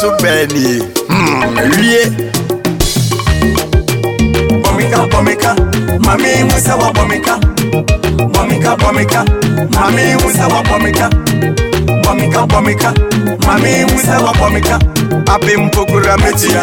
Benny. Rie. Bomika, mami musa wa bomika. Bomika, mami musa wa bomika. Bomika, mami musa wa bomika. Apim pokura metia.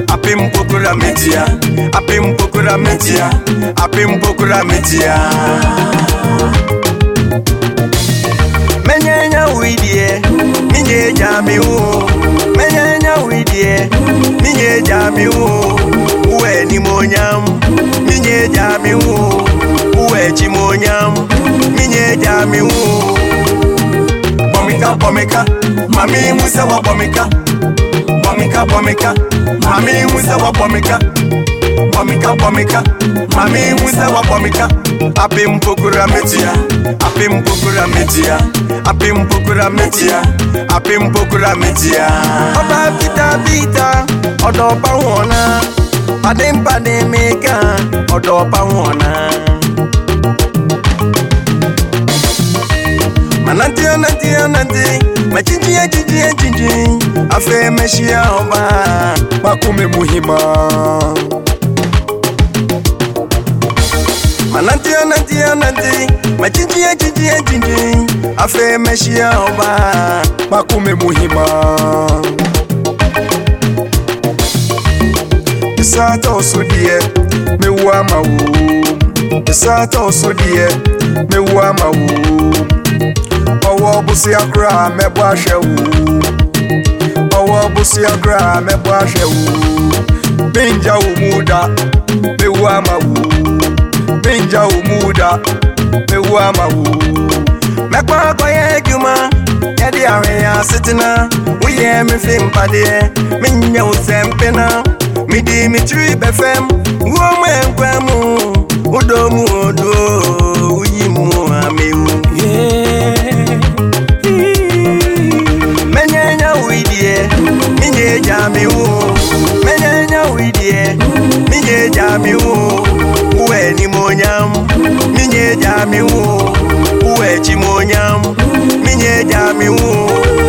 Menyanya widie, minye jami wo. Menyanya widie, minye jami wo. Uwe ni monyam, minye jami wo. Uwe chimonyam, minye jami wo. Bomika, mami musa wa bomika. Bomika, mami musa wa bomika. Bomika, mami musa wa bomika. Apim pokura metia. Oba bita, odoba wona. Adempa de meka, odoba wona. Nanti, machinji, afe meshia oba, makume muhima. Nanti, machinji, afe meshia oba, makume muhima. Isata osudie, mewa mawu. Isata osudie, mewa mawu. Owo busi akra mebo ahwewu. Benja umuda mewa mawu. Mekwa koye juma yadi ahwe sitina. Uye me fimpade minya usempena. Midi mitri befem wo menkwemu odomu odo uyimu amewu. Menyanya widie minye jami wo. Uwe ni monyam minye jami wo. Uwe chimonyam minye jami wo.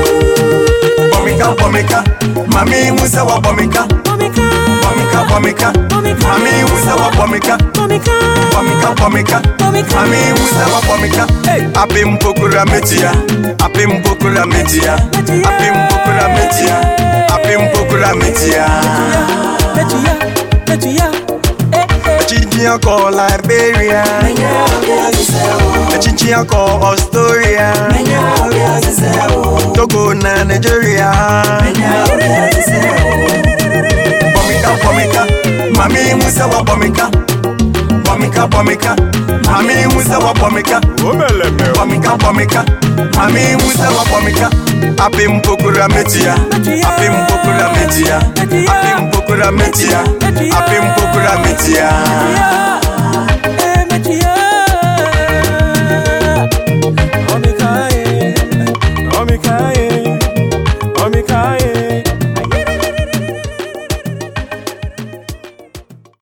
Bomika, mami musa wa bomika. Bomika, mami musa wa bomika. Bomika, mami musa wa bomika. Apim pokura metia. Chinchia call Liberia. Chinchia call Australia. Togo na Nigeria. Bomika, mami musa wa bomika. Bomika, mami musa wa bomika. Bomika, mami musa wa bomika. Apim pokura metia. Apim pokura metia.